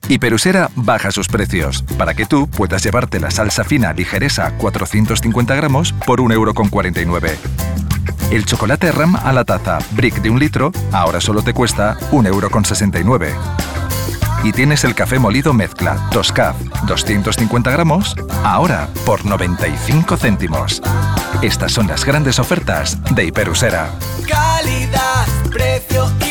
Hiperusera baja sus precios, para que tú puedas llevarte la salsa fina ligeresa 450 gramos por 1,49 €. El chocolate Ram a la taza Brick de 1 litro ahora solo te cuesta 1,69 €. Y tienes el café molido mezcla Toscaf 250 gramos ahora por 95 céntimos. Estas son las grandes ofertas de Hiperusera. Calidad, precio